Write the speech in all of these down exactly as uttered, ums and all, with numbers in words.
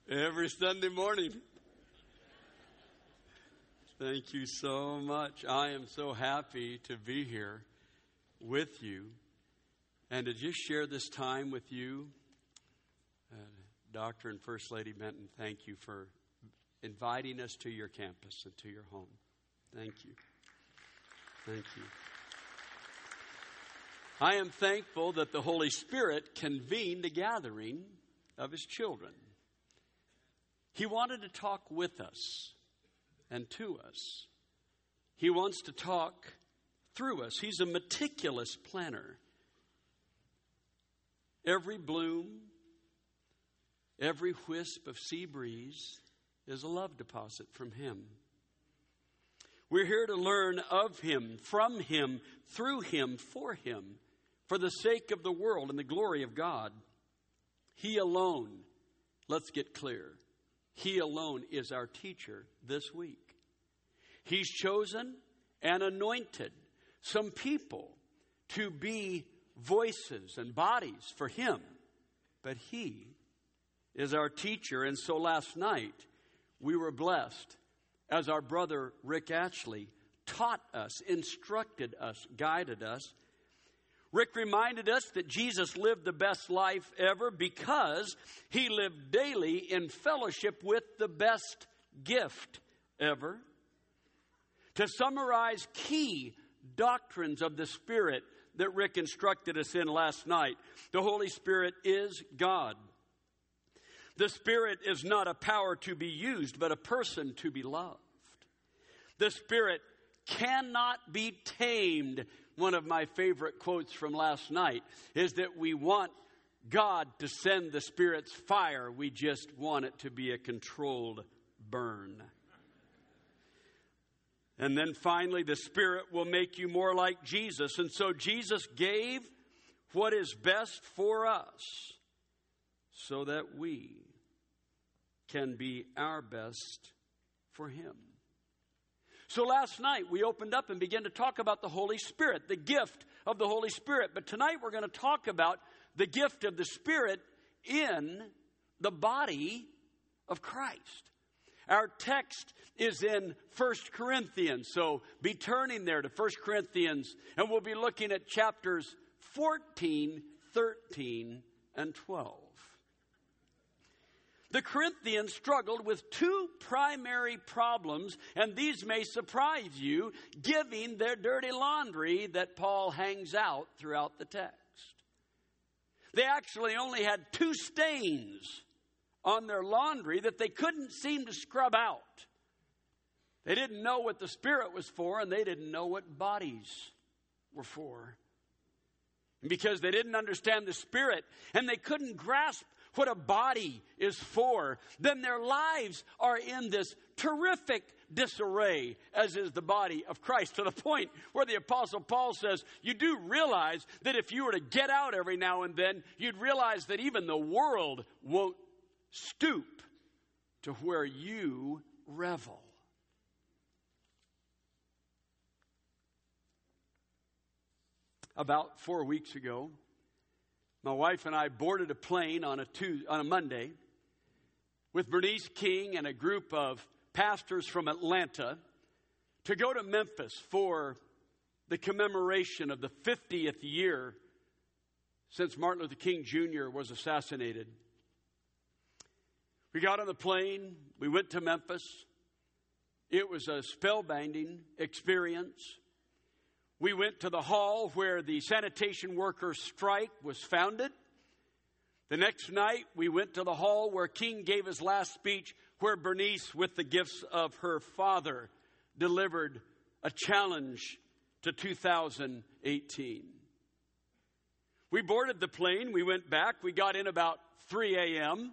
Every Sunday morning. Thank you so much. I am so happy to be here with you and to just share this time with you. Uh, Doctor and First Lady Benton, thank you for inviting us to your campus and to your home. Thank you. Thank you. I am thankful that the Holy Spirit convened the gathering of His children. He wanted to talk with us and to us. He wants to talk through us. He's a meticulous planner. Every bloom, every wisp of sea breeze is a love deposit from Him. We're here to learn of Him, from Him, through Him, for Him, for the sake of the world and the glory of God. He alone, let's get clear, He alone is our teacher this week. He's chosen and anointed some people to be voices and bodies for Him. But He is our teacher. And so last night we were blessed as our brother Rick Ashley taught us, instructed us, guided us. Rick reminded us that Jesus lived the best life ever because He lived daily in fellowship with the best gift ever. To summarize key doctrines of the Spirit that Rick instructed us in last night, the Holy Spirit is God. The Spirit is not a power to be used, but a person to be loved. The Spirit cannot be tamed. One of my favorite quotes from last night is that we want God to send the Spirit's fire. We just want it to be a controlled burn. And then finally, the Spirit will make you more like Jesus. And so Jesus gave what is best for us so that we can be our best for Him. So last night we opened up and began to talk about the Holy Spirit, the gift of the Holy Spirit. But tonight we're going to talk about the gift of the Spirit in the body of Christ. Our text is in First Corinthians, so be turning there to First Corinthians, and we'll be looking at chapters fourteen, thirteen, and twelve. The Corinthians struggled with two primary problems, and these may surprise you, given their dirty laundry that Paul hangs out throughout the text. They actually only had two stains on their laundry that they couldn't seem to scrub out. They didn't know what the Spirit was for, and they didn't know what bodies were for. And because they didn't understand the Spirit, and they couldn't grasp what a body is for, then their lives are in this terrific disarray, as is the body of Christ, to the point where the Apostle Paul says, you do realize that if you were to get out every now and then, you'd realize that even the world won't stoop to where you revel. About four weeks ago, my wife and I boarded a plane on a Tuesday, on a Monday with Bernice King and a group of pastors from Atlanta to go to Memphis for the commemoration of the fiftieth year since Martin Luther King Junior was assassinated. We got on the plane. We went to Memphis. It was a spellbinding experience. We went to the hall where the sanitation workers' strike was founded. The next night, we went to the hall where King gave his last speech, where Bernice, with the gifts of her father, delivered a challenge to two thousand eighteen. We boarded the plane. We went back. We got in about three a.m.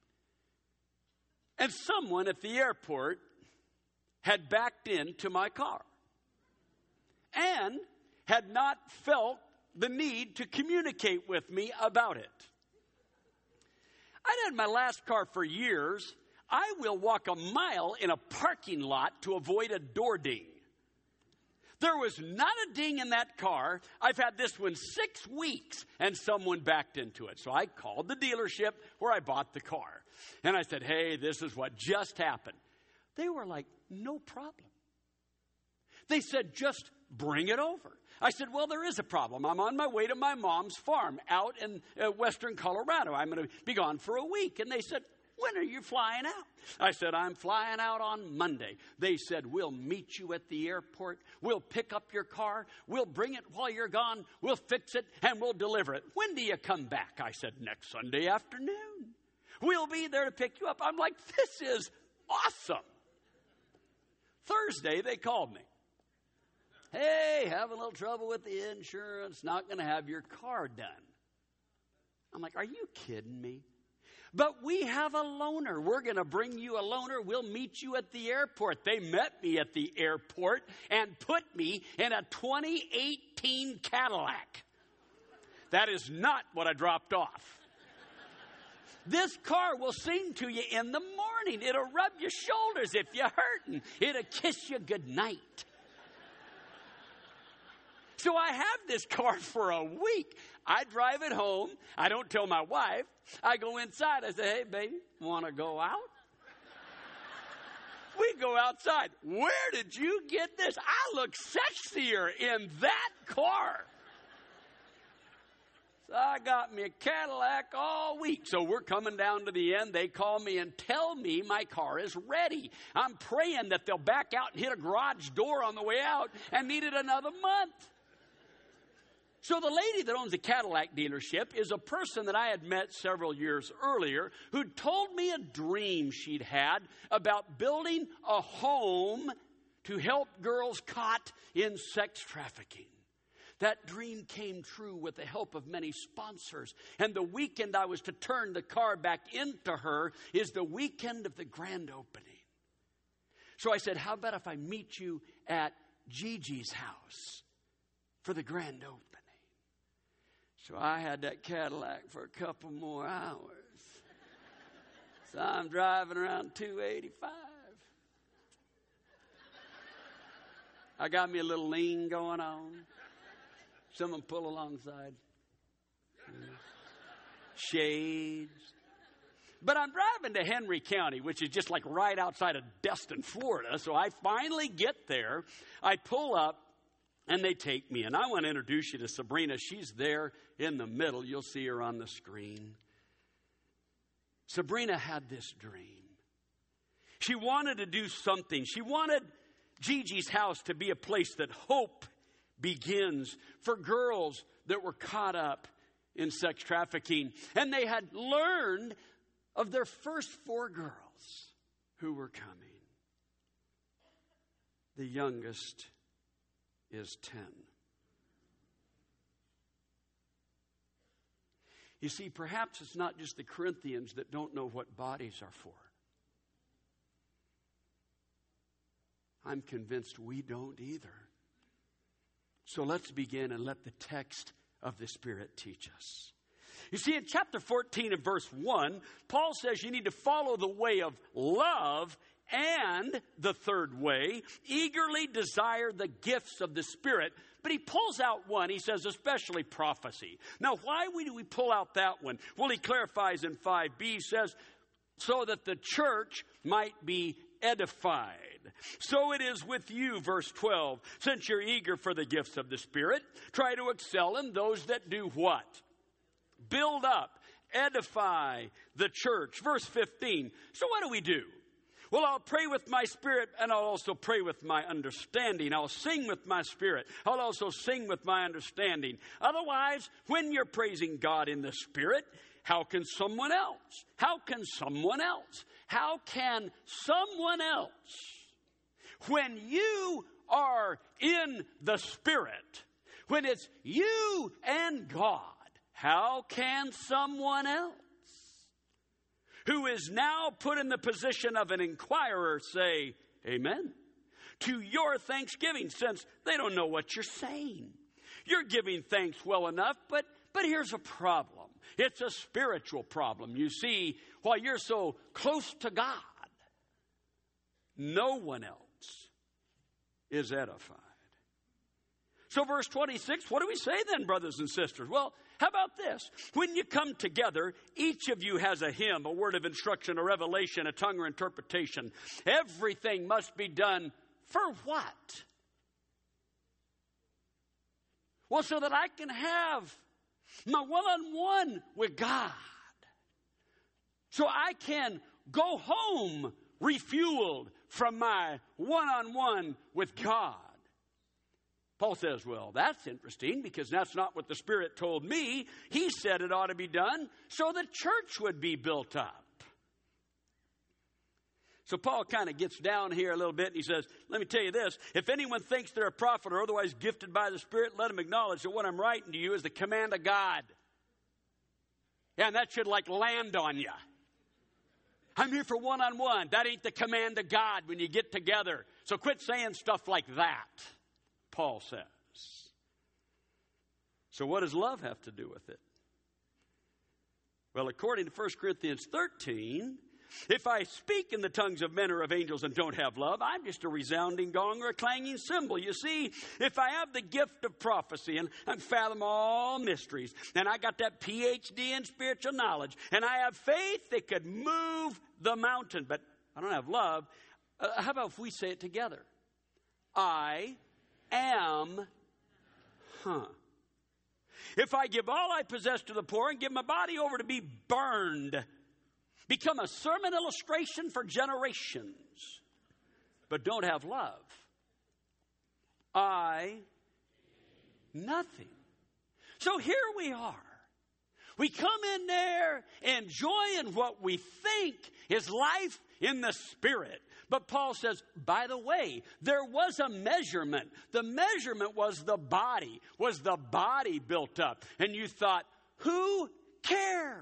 And someone at the airport had backed into my car and had not felt the need to communicate with me about it. I'd had my last car for years. I will walk a mile in a parking lot to avoid a door ding. There was not a ding in that car. I've had this one six weeks, and someone backed into it. So I called the dealership where I bought the car. And I said, hey, this is what just happened. They were like, no problem. They said, just bring it over. I said, well, there is a problem. I'm on my way to my mom's farm out in uh, western Colorado. I'm going to be gone for a week. And they said, when are you flying out? I said, I'm flying out on Monday. They said, we'll meet you at the airport. We'll pick up your car. We'll bring it while you're gone. We'll fix it and we'll deliver it. When do you come back? I said, next Sunday afternoon. We'll be there to pick you up. I'm like, this is awesome. Thursday, they called me. Hey, having a little trouble with the insurance. Not going to have your car done. I'm like, are you kidding me? But we have a loaner. We're going to bring you a loaner. We'll meet you at the airport. They met me at the airport and put me in a twenty eighteen Cadillac. That is not what I dropped off. This car will sing to you in the morning. It'll rub your shoulders if you're hurting. It'll kiss you goodnight. So I have this car for a week. I drive it home. I don't tell my wife. I go inside. I say, hey, baby, want to go out? We go outside. Where did you get this? I look sexier in that car. So I got me a Cadillac all week. So we're coming down to the end. They call me and tell me my car is ready. I'm praying that they'll back out and hit a garage door on the way out and need it another month. So the lady that owns the Cadillac dealership is a person that I had met several years earlier who told me a dream she'd had about building a home to help girls caught in sex trafficking. That dream came true with the help of many sponsors. And the weekend I was to turn the car back into her is the weekend of the grand opening. So I said, how about if I meet you at Gigi's house for the grand opening? So I had that Cadillac for a couple more hours. So I'm driving around two eighty-five. I got me a little lean going on. Someone pull alongside. Shades. But I'm driving to Henry County, which is just like right outside of Destin, Florida. So I finally get there. I pull up. And they take me, and I want to introduce you to Sabrina. She's there in the middle. You'll see her on the screen. Sabrina had this dream. She wanted to do something. She wanted Gigi's house to be a place that hope begins for girls that were caught up in sex trafficking. And they had learned of their first four girls who were coming. The youngest is ten. You see, perhaps it's not just the Corinthians that don't know what bodies are for. I'm convinced we don't either. So let's begin and let the text of the Spirit teach us. You see, in chapter fourteen and verse one, Paul says you need to follow the way of love. And the third way, eagerly desire the gifts of the Spirit. But he pulls out one. He says, especially prophecy. Now, why do we pull out that one? Well, he clarifies in five b, he says, so that the church might be edified. So it is with you, verse twelve. Since you're eager for the gifts of the Spirit, try to excel in those that do what? Build up, edify the church. Verse fifteen. So what do we do? Well, I'll pray with my spirit, and I'll also pray with my understanding. I'll sing with my spirit. I'll also sing with my understanding. Otherwise, when you're praising God in the Spirit, how can someone else? How can someone else? How can someone else? When you are in the Spirit, when it's you and God, how can someone else? Who is now put in the position of an inquirer say, amen, to your thanksgiving, since they don't know what you're saying. You're giving thanks well enough, but, but here's a problem. It's a spiritual problem. You see, while you're so close to God, no one else is edified. So verse twenty-six, what do we say then, brothers and sisters? Well, how about this? When you come together, each of you has a hymn, a word of instruction, a revelation, a tongue or interpretation. Everything must be done for what? Well, so that I can have my one-on-one with God. So I can go home refueled from my one-on-one with God. Paul says, well, that's interesting because that's not what the Spirit told me. He said it ought to be done so the church would be built up. So Paul kind of gets down here a little bit and he says, let me tell you this. If anyone thinks they're a prophet or otherwise gifted by the Spirit, let him acknowledge that what I'm writing to you is the command of God. Yeah, and that should like land on you. I'm here for one-on-one. That ain't the command of God when you get together. So quit saying stuff like that, Paul says. So what does love have to do with it? Well, according to First Corinthians thirteen, if I speak in the tongues of men or of angels and don't have love, I'm just a resounding gong or a clanging cymbal. You see, if I have the gift of prophecy and I fathom all mysteries, and I got that P H D in spiritual knowledge, and I have faith that could move the mountain, but I don't have love, uh, how about if we say it together? I am, huh. If I give all I possess to the poor and give my body over to be burned, become a sermon illustration for generations, but don't have love, I, nothing. So here we are. We come in there enjoying what we think is life in the Spirit. But Paul says, by the way, there was a measurement. The measurement was the body. Was the body built up? And you thought, who cares?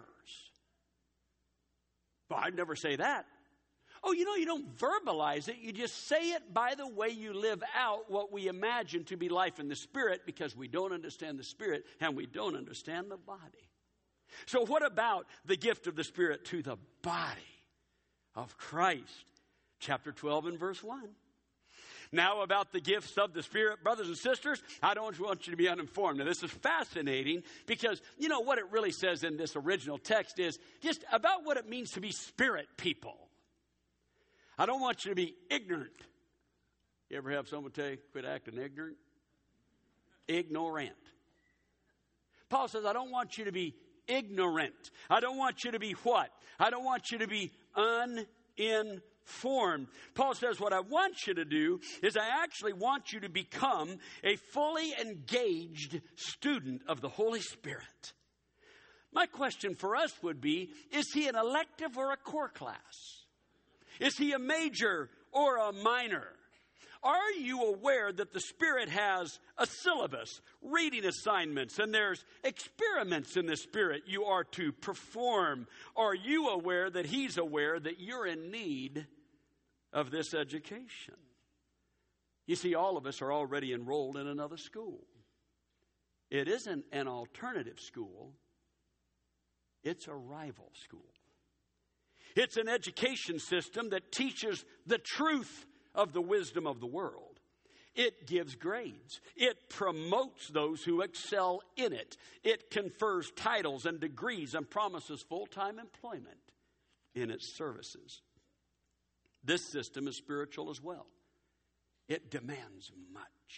Well, I'd never say that. Oh, you know, you don't verbalize it. You just say it by the way you live out what we imagine to be life in the Spirit, because we don't understand the Spirit and we don't understand the body. So what about the gift of the Spirit to the body of Christ? Chapter twelve and verse one. Now about the gifts of the Spirit, brothers and sisters, I don't want you to be uninformed. Now this is fascinating because, you know, what it really says in this original text is just about what it means to be Spirit people. I don't want you to be ignorant. You ever have someone tell you, quit acting ignorant? Ignorant. Paul says, I don't want you to be ignorant. I don't want you to be what? I don't want you to be uninformed. Paul says, what I want you to do is I actually want you to become a fully engaged student of the Holy Spirit. My question for us would be, is he an elective or a core class? Is he a major or a minor? Are you aware that the Spirit has a syllabus, reading assignments, and there's experiments in the Spirit you are to perform? Are you aware that he's aware that you're in need of this education? You see, all of us are already enrolled in another school. It isn't an alternative school. It's a rival school. It's an education system that teaches the truth of the wisdom of the world. It gives grades. It promotes those who excel in it. It confers titles and degrees and promises full-time employment in its services. This system is spiritual as well. It demands much.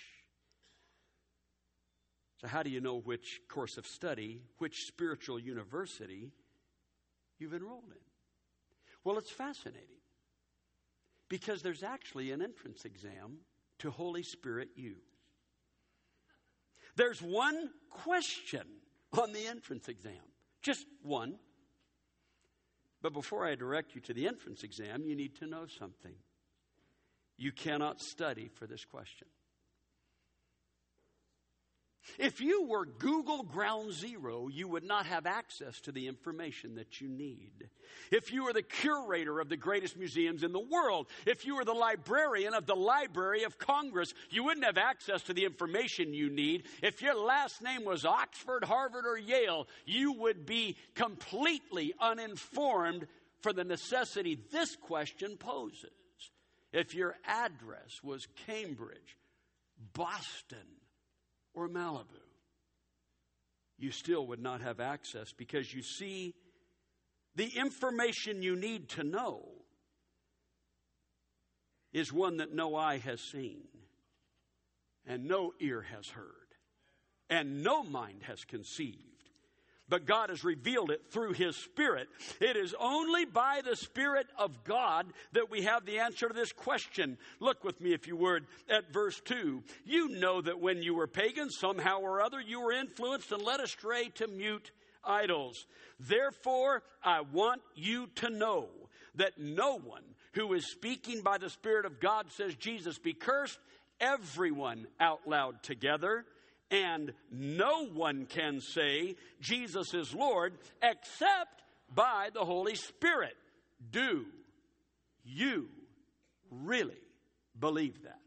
So how do you know which course of study, which spiritual university you've enrolled in? Well, it's fascinating. Because there's actually an entrance exam to Holy Spirit U. There's one question on the entrance exam. Just one. But before I direct you to the entrance exam, you need to know something. You cannot study for this question. If you were Google Ground Zero, you would not have access to the information that you need. If you were the curator of the greatest museums in the world, if you were the librarian of the Library of Congress, you wouldn't have access to the information you need. If your last name was Oxford, Harvard, or Yale, you would be completely uninformed for the necessity this question poses. If your address was Cambridge, Boston, or Malibu, you still would not have access, because you see, the information you need to know is one that no eye has seen, and no ear has heard, and no mind has conceived. But God has revealed it through His Spirit. It is only by the Spirit of God that we have the answer to this question. Look with me, if you would, at verse two. You know that when you were pagans, somehow or other, you were influenced and led astray to mute idols. Therefore, I want you to know that no one who is speaking by the Spirit of God says, Jesus be cursed. Everyone out loud together. And no one can say Jesus is Lord except by the Holy Spirit. Do you really believe that?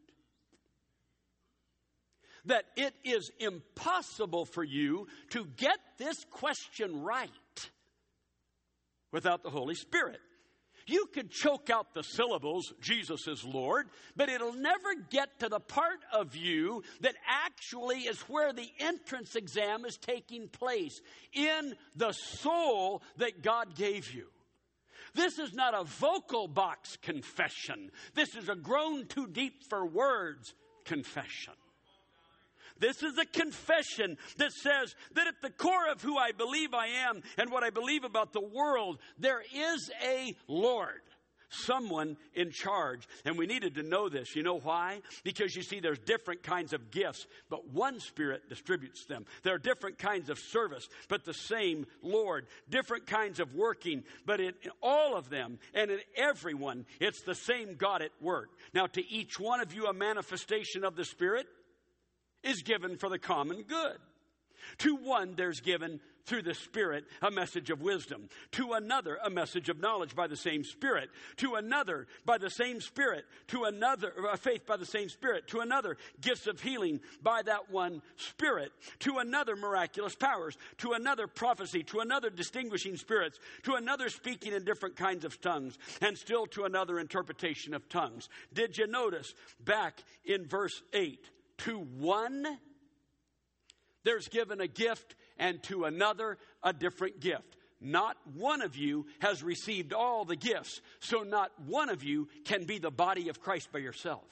That it is impossible for you to get this question right without the Holy Spirit. You could choke out the syllables, Jesus is Lord, but it'll never get to the part of you that actually is where the entrance exam is taking place, in the soul that God gave you. This is not a vocal box confession. This is a grown too deep for words confession. This is a confession that says that at the core of who I believe I am and what I believe about the world, there is a Lord, someone in charge. And we needed to know this. You know why? Because you see, there's different kinds of gifts, but one Spirit distributes them. There are different kinds of service, but the same Lord. Different kinds of working, but in all of them and in everyone, it's the same God at work. Now, to each one of you, a manifestation of the Spirit is given for the common good. To one, there's given through the Spirit a message of wisdom. To another, a message of knowledge by the same Spirit. To another, by the same Spirit. To another, uh, faith by the same Spirit. To another, gifts of healing by that one Spirit. To another, miraculous powers. To another, prophecy. To another, distinguishing spirits. To another, speaking in different kinds of tongues. And still to another, interpretation of tongues. Did you notice back in verse eight? To one, there's given a gift, and to another, a different gift. Not one of you has received all the gifts, so not one of you can be the body of Christ by yourself.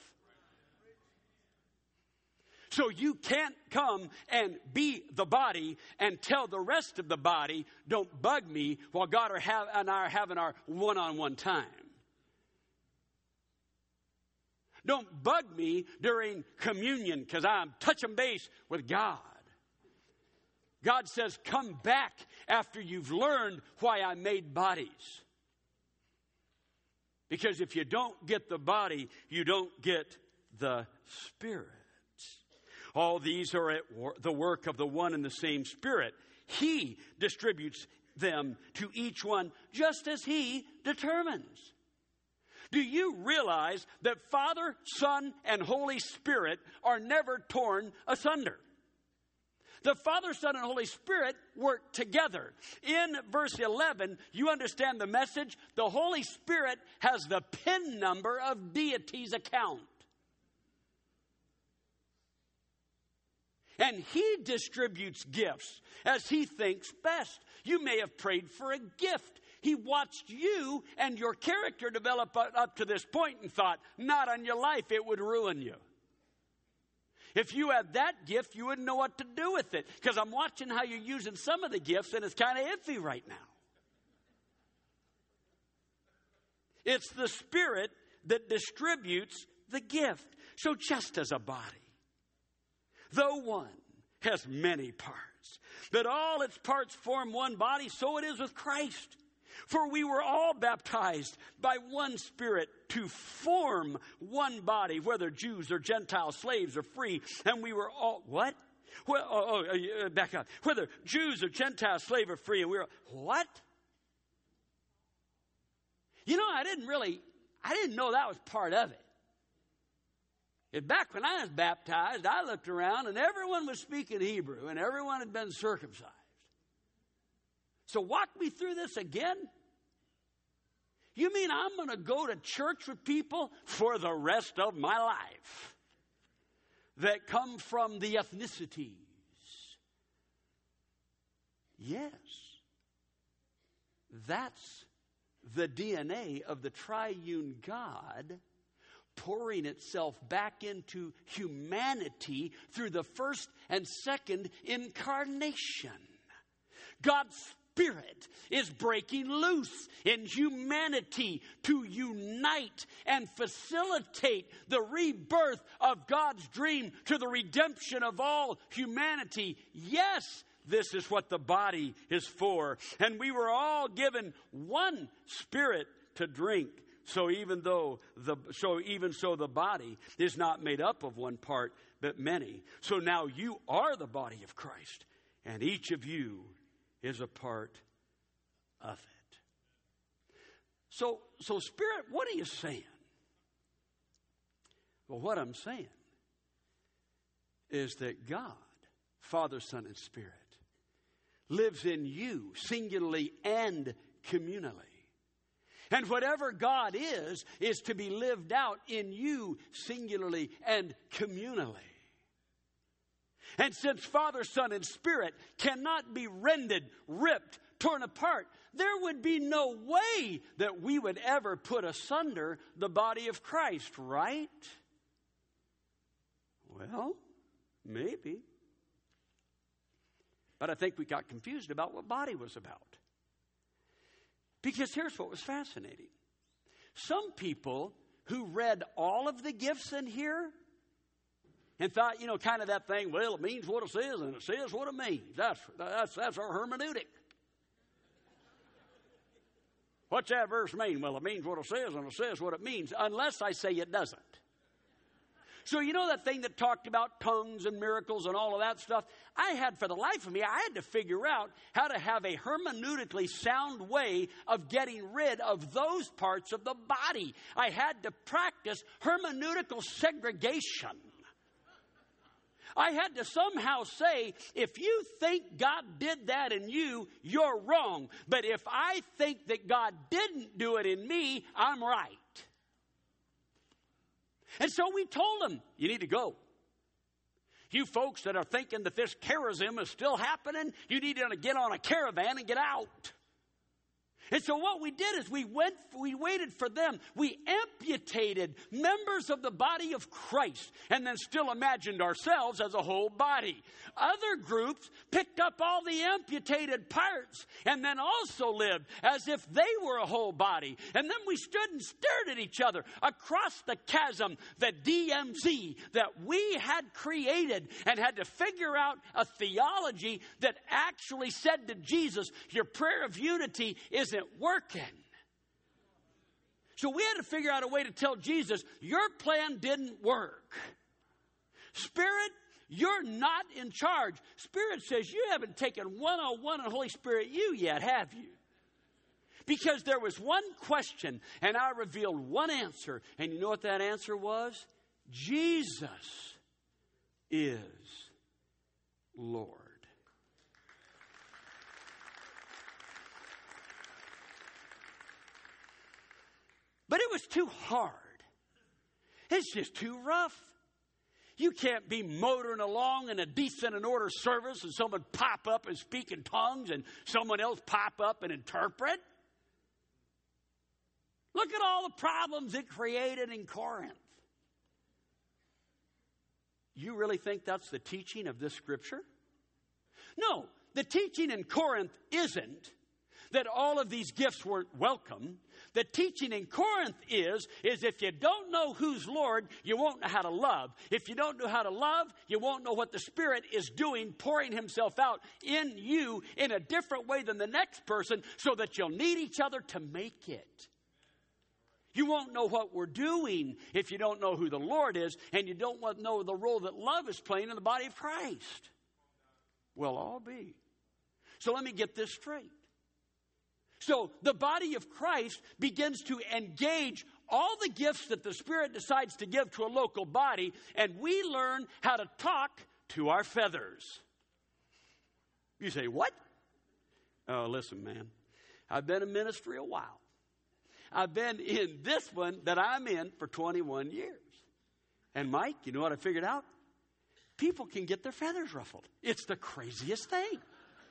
So you can't come and be the body and tell the rest of the body, don't bug me, while God and I are having our one-on-one time. Don't bug me during communion because I'm touching base with God. God says, come back after you've learned why I made bodies. Because if you don't get the body, you don't get the Spirit. All these are at wor- the work of the one and the same Spirit. He distributes them to each one just as He determines. Do you realize that Father, Son, and Holy Spirit are never torn asunder? The Father, Son, and Holy Spirit work together. In verse eleven, you understand the message. The Holy Spirit has the PIN number of deity's account. And He distributes gifts as He thinks best. You may have prayed for a gift. He watched you and your character develop up to this point and thought, not on your life, it would ruin you. If you had that gift, you wouldn't know what to do with it. Because I'm watching how you're using some of the gifts, and it's kind of iffy right now. It's the Spirit that distributes the gift. So just as a body, though one has many parts, that all its parts form one body, so it is with Christ. For we were all baptized by one Spirit to form one body, whether Jews or Gentiles, slaves or free. And we were all, what? Well, oh, oh, back up. Whether Jews or Gentiles, slave or free. And we were, what? You know, I didn't really, I didn't know that was part of it. If back when I was baptized, I looked around and everyone was speaking Hebrew and everyone had been circumcised. So walk me through this again? You mean I'm going to go to church with people for the rest of my life? that come from the ethnicities. Yes, that's the D N A of the triune God pouring itself back into humanity through the first and second incarnation. God's Spirit is breaking loose in humanity to unite and facilitate the rebirth of God's dream to the redemption of all humanity. Yes, this is what the body is for. And we were all given one Spirit to drink. So even though the so even so the body is not made up of one part, but many. So now you are the body of Christ, and each of you is a part of it. So so Spirit, what are you saying? Well, what I'm saying is that God, Father, Son, and Spirit, lives in you singularly and communally. And whatever God is, is to be lived out in you singularly and communally. And since Father, Son, and Spirit cannot be rended, ripped, torn apart, there would be no way that we would ever put asunder the body of Christ, right? Well, maybe. But I think we got confused about what body was about. Because here's what was fascinating. Some people who read all of the gifts in here and thought, you know, kind of that thing, well, it means what it says and it says what it means. That's, that's, that's our hermeneutic. What's that verse mean? Well, it means what it says and it says what it means, unless I say it doesn't. So you know that thing that talked about tongues and miracles and all of that stuff? I had, for the life of me, I had to figure out how to have a hermeneutically sound way of getting rid of those parts of the body. I had to practice hermeneutical segregation. I had to somehow say, if you think God did that in you, you're wrong. But if I think that God didn't do it in me, I'm right. And so we told them, you need to go. You folks that are thinking that this charism is still happening, you need to get on a caravan and get out. And so what we did is we went, we waited for them. We amputated members of the body of Christ and then still imagined ourselves as a whole body. Other groups picked up all the amputated parts and then also lived as if they were a whole body. And then we stood and stared at each other across the chasm, the D M Z that we had created, and had to figure out a theology that actually said to Jesus, your prayer of unity isn't working. So we had to figure out a way to tell Jesus, your plan didn't work. Spirit, you're not in charge. Spirit says, you haven't taken one oh one on Holy Spirit you yet, have you? Because there was one question, and I revealed one answer. And you know what that answer was? Jesus is Lord. But it was too hard. It's just too rough. You can't be motoring along in a decent and order service and someone pop up and speak in tongues and someone else pop up and interpret. Look at all the problems it created in Corinth. You really think that's the teaching of this scripture? No, the teaching in Corinth isn't that all of these gifts weren't welcome. The teaching in Corinth is, is if you don't know who's Lord, you won't know how to love. If you don't know how to love, you won't know what the Spirit is doing, pouring himself out in you in a different way than the next person, so that you'll need each other to make it. You won't know what we're doing if you don't know who the Lord is, and you don't know the role that love is playing in the body of Christ. We'll all be. So let me get this straight. So the body of Christ begins to engage all the gifts that the Spirit decides to give to a local body, and we learn how to talk to our feathers. You say, what? Oh, listen, man. I've been in ministry a while. I've been in this one that I'm in for twenty-one years. And Mike, you know what I figured out? people can get their feathers ruffled. It's the craziest thing.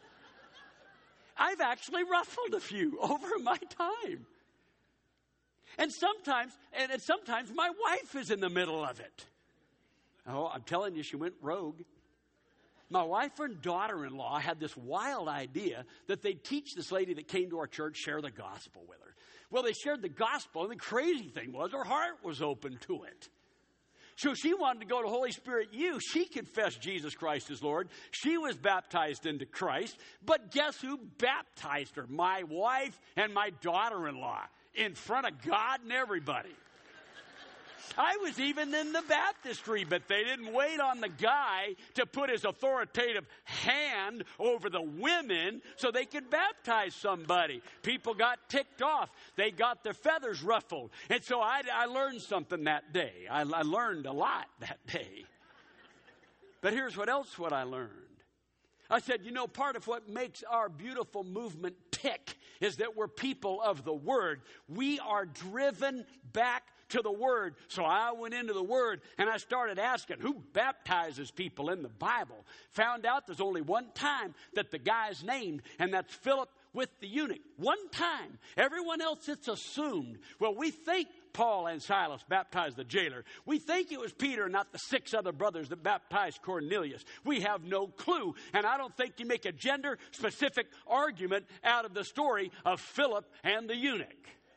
I've actually ruffled a few over my time. And sometimes, and sometimes my wife is in the middle of it. Oh, I'm telling you, she went rogue. My wife and daughter-in-law had this wild idea that they'd teach this lady that came to our church, share the gospel with her. Well, they shared the gospel, and the crazy thing was her heart was open to it. So she wanted to go to Holy Spirit U. She confessed Jesus Christ as Lord. She was baptized into Christ. But guess who baptized her? My wife and my daughter-in-law in front of God and everybody. I was even in the baptistry, but they didn't wait on the guy to put his authoritative hand over the women so they could baptize somebody. People got ticked off. They got their feathers ruffled. And so I, I learned something that day. I, I learned a lot that day. But here's what else what I learned. I said, you know, part of what makes our beautiful movement tick is that we're people of the Word. We are driven back to the Word. So I went into the Word and I started asking, who baptizes people in the Bible? Found out there's only one time that the guy's named, and that's Philip with the eunuch. One time. Everyone else, it's assumed. Well, we think Paul and Silas baptized the jailer. We think it was Peter, not the six other brothers that baptized Cornelius. We have no clue. And I don't think you make a gender-specific argument out of the story of Philip and the eunuch.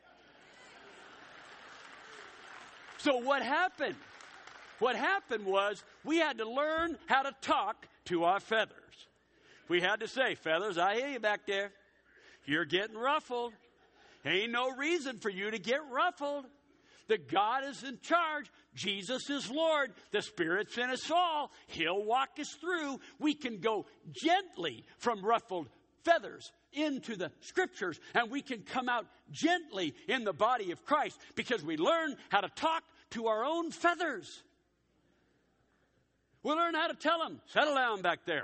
So what happened? What happened was we had to learn how to talk to our feathers. We had to say, feathers, I hear you back there. You're getting ruffled. Ain't no reason for you to get ruffled. The God is in charge. Jesus is Lord. The Spirit's in us all. He'll walk us through. We can go gently from ruffled feathers into the Scriptures, and we can come out gently in the body of Christ because we learn how to talk to our own feathers. We'll learn how to tell them, settle down back there.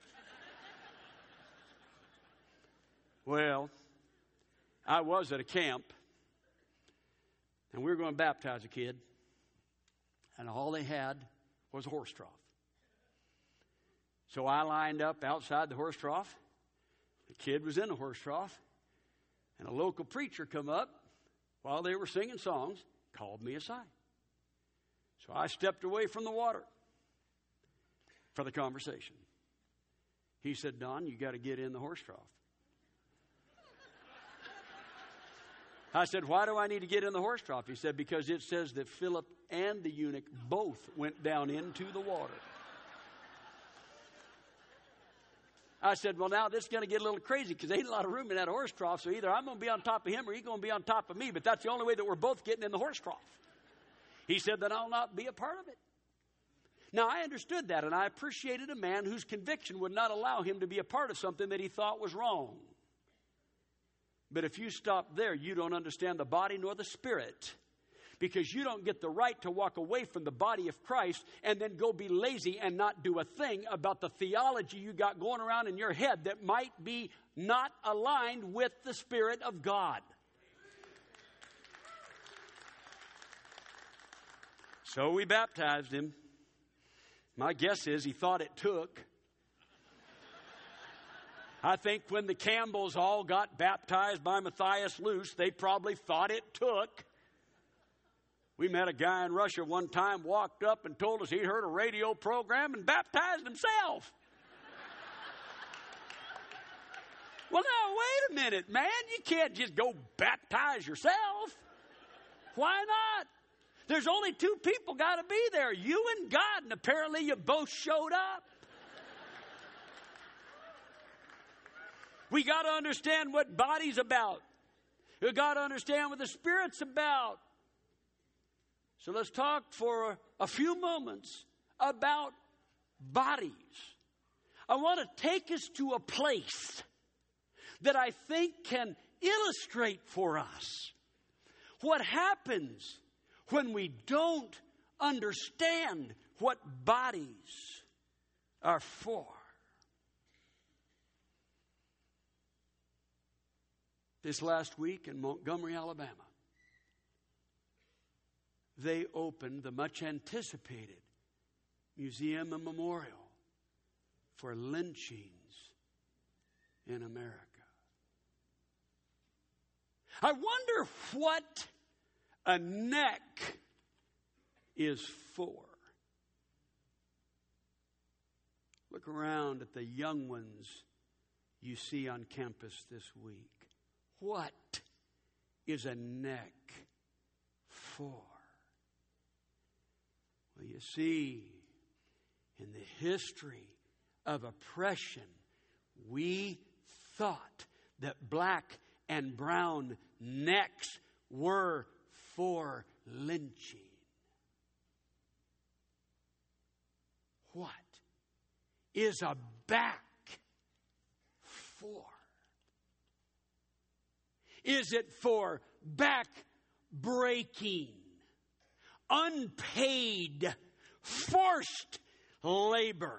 Well, I was at a camp, and we were going to baptize a kid, and all they had was a horse trough. So I lined up outside the horse trough. The kid was in the horse trough, and a local preacher come up while they were singing songs, called me aside. So I stepped away from the water for the conversation. He said, Don, you got to get in the horse trough. I said, why do I need to get in the horse trough? He said, because it says that Philip and the eunuch both went down into the water. I said, well, now this is going to get a little crazy because there ain't a lot of room in that horse trough, so either I'm going to be on top of him or he's going to be on top of me, but that's the only way that we're both getting in the horse trough. He said that I'll not be a part of it. Now, I understood that, and I appreciated a man whose conviction would not allow him to be a part of something that he thought was wrong. But if you stop there, you don't understand the body nor the spirit, because you don't get the right to walk away from the body of Christ and then go be lazy and not do a thing about the theology you got going around in your head that might be not aligned with the Spirit of God. So we baptized him. My guess is he thought it took. I think when the Campbells all got baptized by Matthias Luce, they probably thought it took. We met a guy in Russia one time, walked up and told us he'd heard a radio program and baptized himself. Well, now, wait a minute, man. You can't just go baptize yourself. Why not? There's only two people got to be there, you and God, and apparently you both showed up. We got to understand what body's about. We got to understand what the Spirit's about. So let's talk for a few moments about bodies. I want to take us to a place that I think can illustrate for us what happens when we don't understand what bodies are for. This last week in Montgomery, Alabama, they opened the much anticipated museum and memorial for lynchings in America. I wonder what a neck is for. Look around at the young ones you see on campus this week. What is a neck for? Well, you see, in the history of oppression, we thought that black and brown necks were for lynching. What is a back for? Is it for back breaking, unpaid, forced labor?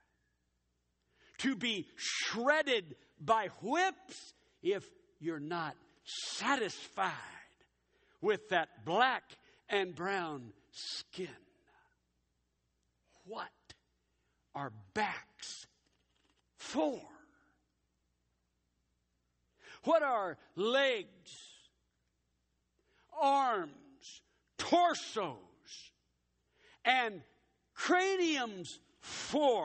To be shredded by whips if you're not satisfied with that black and brown skin. What are backs for? What are legs, arms, torsos, and craniums for?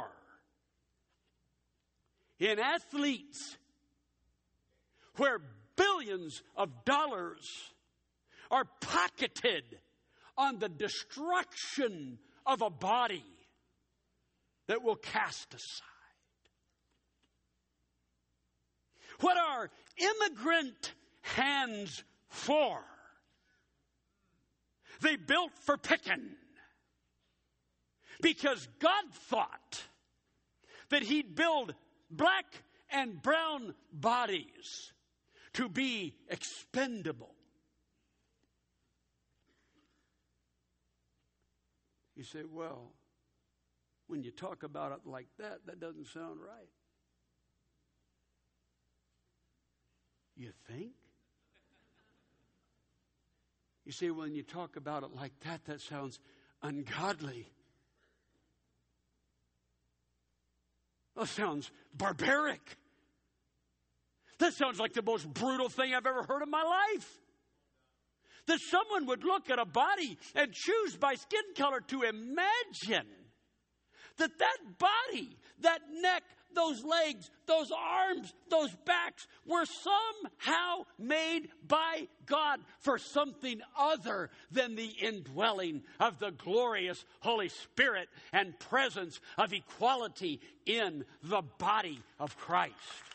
In athletes, where billions of dollars are pocketed on the destruction of a body that will cast aside. What are immigrant hands for? They built for picking. Because God thought that He'd build black and brown bodies to be expendable. You say, well, when you talk about it like that, that doesn't sound right. You think? You say, when you talk about it like that, that sounds ungodly. That sounds barbaric. That sounds like the most brutal thing I've ever heard in my life. That someone would look at a body and choose by skin color to imagine that that body, that neck, those legs, those arms, those backs were somehow made by God for something other than the indwelling of the glorious Holy Spirit and presence of equality in the body of Christ.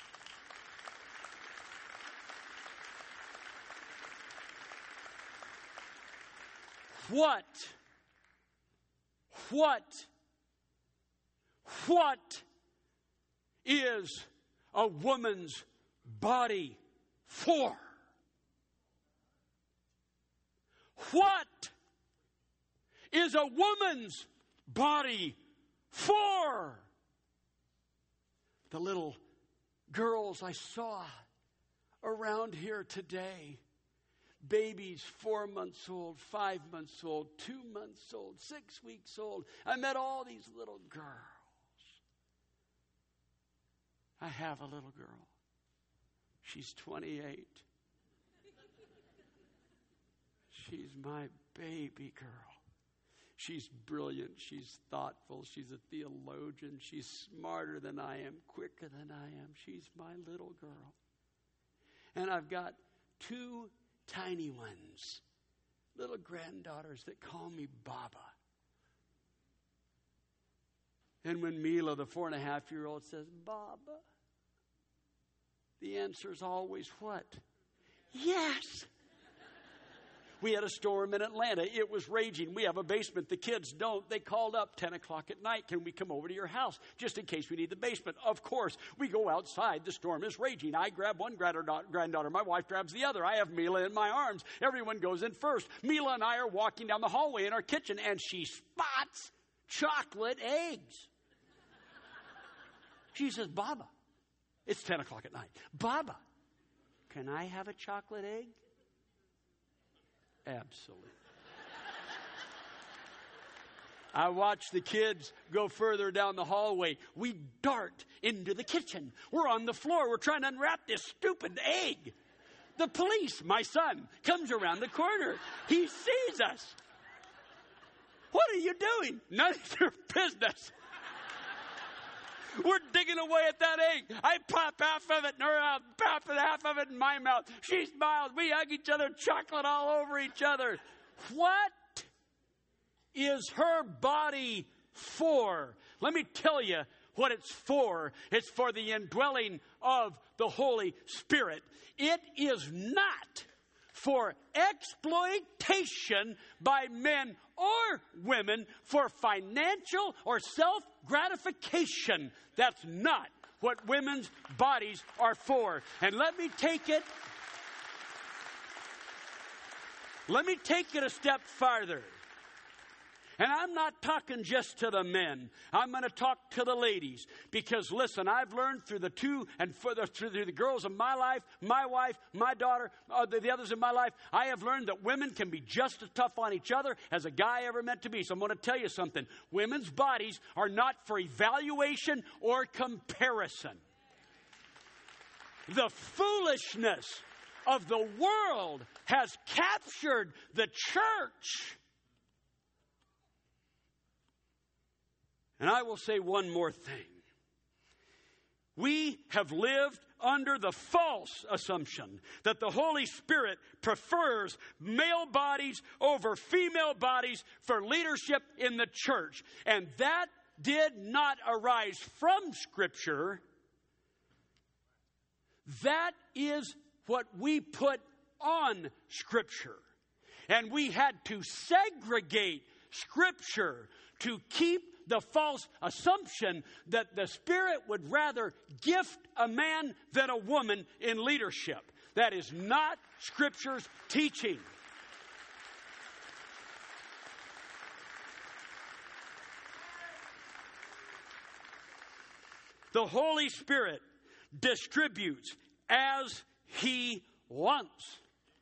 What, what, what is a woman's body for? What is a woman's body for? The little girls I saw around here today, babies four months old, five months old, two months old, six weeks old. I met all these little girls. I have a little girl. She's twenty-eight. She's my baby girl. She's brilliant. She's thoughtful. She's a theologian. She's smarter than I am, quicker than I am. She's my little girl. And I've got two tiny ones, little granddaughters that call me Baba. And when Mila, the four and a half year old, says, Baba, the answer is always what? Yes. We had a storm in Atlanta. It was raging. We have a basement. The kids don't. They called up ten o'clock at night. Can we come over to your house just in case we need the basement? Of course. We go outside. The storm is raging. I grab one granddaughter. My wife grabs the other. I have Mila in my arms. Everyone goes in first. Mila and I are walking down the hallway in our kitchen, and she spots chocolate eggs. She says, Baba, it's ten o'clock at night. Baba, can I have a chocolate egg? Absolutely. I watch the kids go further down the hallway. We dart into the kitchen. We're on the floor. We're trying to unwrap this stupid egg. The police, my son, comes around the corner. He sees us. What are you doing? None of your business. We're digging away at that egg. I pop half of it in her mouth, pop half of it in my mouth. She smiles. We hug each other, chocolate all over each other. What is her body for? Let me tell you what it's for. It's for the indwelling of the Holy Spirit. It is not for exploitation by men or women for financial or self-gratification. That's not what women's bodies are for. And let me take it, let me take it a step farther. And I'm not talking just to the men. I'm going to talk to the ladies. Because listen, I've learned through the two and for the, through the girls of my life, my wife, my daughter, uh, the, the others in my life, I have learned that women can be just as tough on each other as a guy ever meant to be. So I'm going to tell you something. Women's bodies are not for evaluation or comparison. The foolishness of the world has captured the church. And I will say one more thing. We have lived under the false assumption that the Holy Spirit prefers male bodies over female bodies for leadership in the church. And that did not arise from Scripture. That is what we put on Scripture. And we had to segregate Scripture to keep the false assumption that the Spirit would rather gift a man than a woman in leadership. That is not Scripture's teaching. The Holy Spirit distributes as He wants.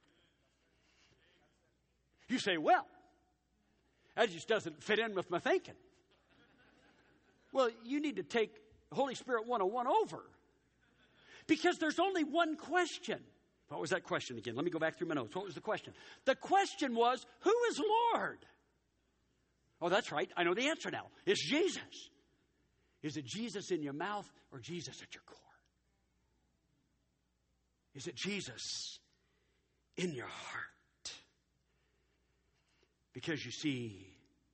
You say, well, that just doesn't fit in with my thinking. Well, you need to take Holy Spirit one oh one over. Because there's only one question. What was that question again? Let me go back through my notes. What was the question? The question was, who is Lord? Oh, that's right. I know the answer now. It's Jesus. Is it Jesus in your mouth or Jesus at your core? Is it Jesus in your heart? Because you see,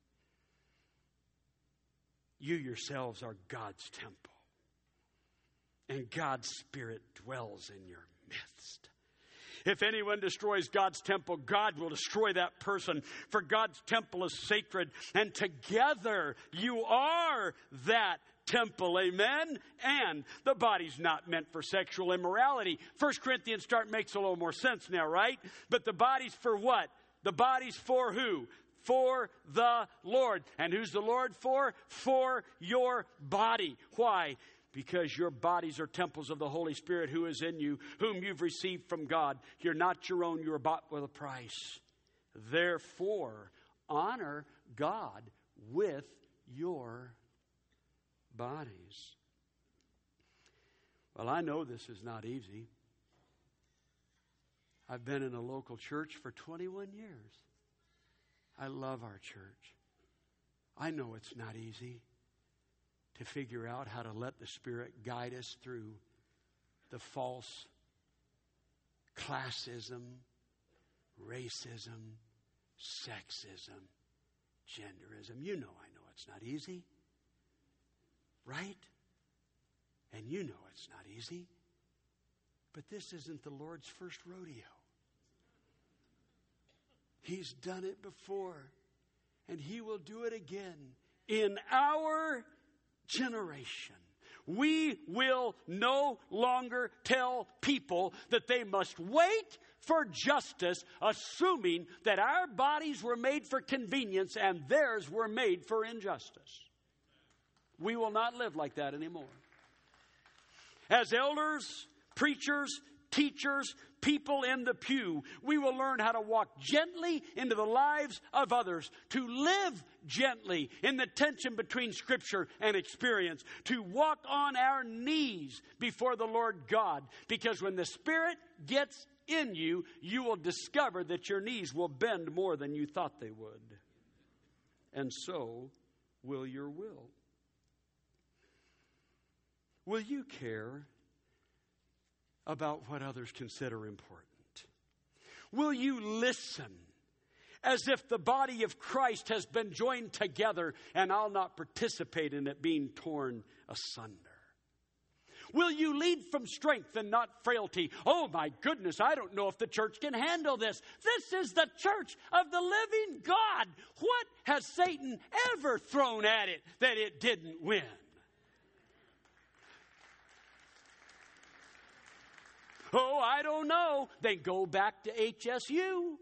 you yourselves are God's temple. And God's Spirit dwells in your midst. If anyone destroys God's temple, God will destroy that person. For God's temple is sacred. And together you are that temple. Amen? And the body's not meant for sexual immorality. First Corinthians start makes a little more sense now, right? But the body's for what? The body's for who? For the Lord. And who's the Lord for? For your body. Why? Because your bodies are temples of the Holy Spirit who is in you, whom you've received from God. You're not your own. You are bought with a price. Therefore, honor God with your bodies. Well, I know this is not easy. I've been in a local church for twenty-one years. I love our church. I know it's not easy to figure out how to let the Spirit guide us through the false classism, racism, sexism, genderism. You know I know it's not easy. Right? And you know it's not easy. But this isn't the Lord's first rodeo. He's done it before, and He will do it again in our generation. We will no longer tell people that they must wait for justice, assuming that our bodies were made for convenience and theirs were made for injustice. We will not live like that anymore. As elders, preachers, teachers, people in the pew. We will learn how to walk gently into the lives of others, to live gently in the tension between Scripture and experience, to walk on our knees before the Lord God. Because when the Spirit gets in you, you will discover that your knees will bend more than you thought they would. And so will your will. Will you care about what others consider important? Will you listen as if the body of Christ has been joined together and I'll not participate in it being torn asunder? Will you lead from strength and not frailty? Oh my goodness, I don't know if the church can handle this. This is the church of the living God. What has Satan ever thrown at it that it didn't win? Oh, I don't know. Then go back to H S U.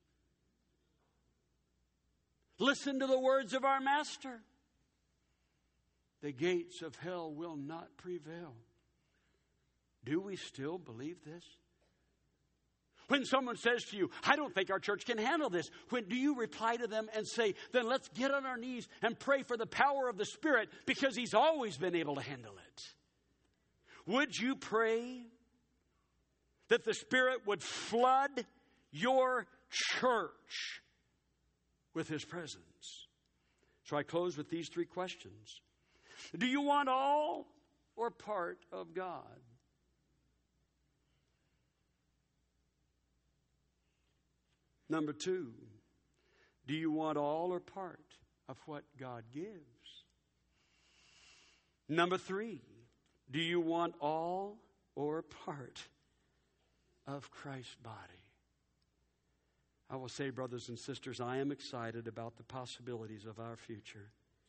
Listen to the words of our Master. The gates of hell will not prevail. Do we still believe this? When someone says to you, I don't think our church can handle this, when do you reply to them and say, then let's get on our knees and pray for the power of the Spirit because He's always been able to handle it? Would you pray that the Spirit would flood your church with His presence? So I close with these three questions. Do you want all or part of God? Number two, do you want all or part of what God gives? Number three, do you want all or part of Christ's body? I will say, brothers and sisters, I am excited about the possibilities of our future.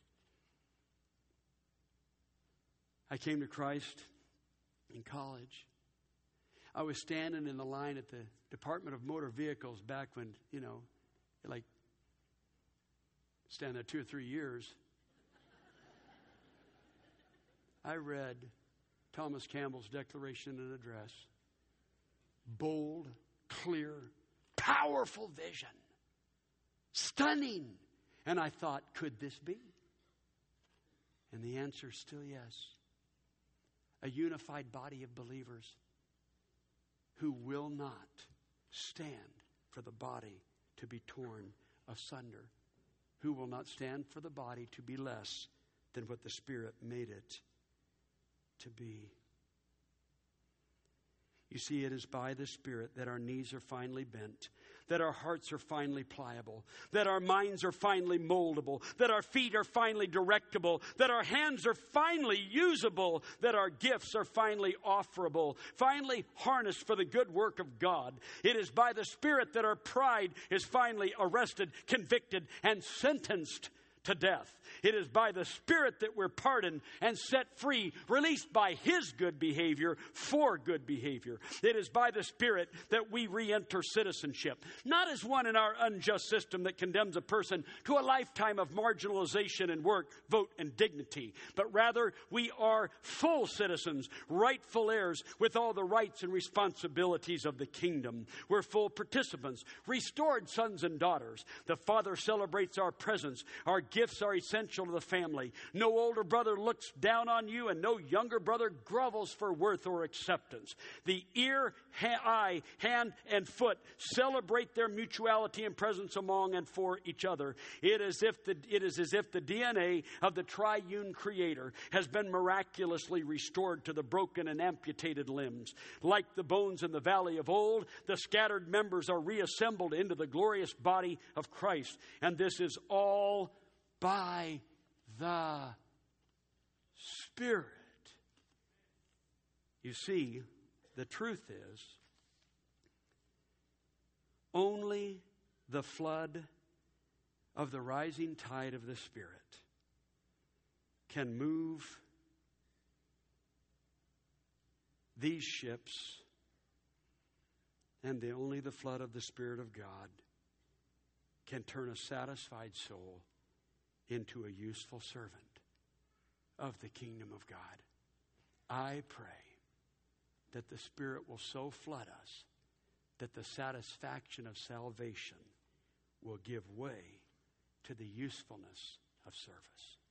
I came to Christ in college. I was standing in the line at the Department of Motor Vehicles back when, you know, like, stand there two or three years. I read Thomas Campbell's Declaration and Address. Bold, clear, powerful vision. Stunning. And I thought, could this be? And the answer is still yes. A unified body of believers who will not stand for the body to be torn asunder, who will not stand for the body to be less than what the Spirit made it to be. You see, it is by the Spirit that our knees are finally bent, that our hearts are finally pliable, that our minds are finally moldable, that our feet are finally directable, that our hands are finally usable, that our gifts are finally offerable, finally harnessed for the good work of God. It is by the Spirit that our pride is finally arrested, convicted, and sentenced to death. It is by the Spirit that we're pardoned and set free, released by His good behavior for good behavior. It is by the Spirit that we re-enter citizenship, not as one in our unjust system that condemns a person to a lifetime of marginalization in work, vote, and dignity, but rather we are full citizens, rightful heirs with all the rights and responsibilities of the kingdom. We're full participants, restored sons and daughters. The Father celebrates our presence. Our gifts are essential to the family. No older brother looks down on you, and no younger brother grovels for worth or acceptance. The ear, ha- eye, hand, and foot celebrate their mutuality and presence among and for each other. It is, if the, it is as if the D N A of the triune Creator has been miraculously restored to the broken and amputated limbs. Like the bones in the valley of old, the scattered members are reassembled into the glorious body of Christ. And this is all by the Spirit. You see, the truth is, only the flood of the rising tide of the Spirit can move these ships, and the, only the flood of the Spirit of God can turn a satisfied soul into a useful servant of the kingdom of God. I pray that the Spirit will so flood us that the satisfaction of salvation will give way to the usefulness of service.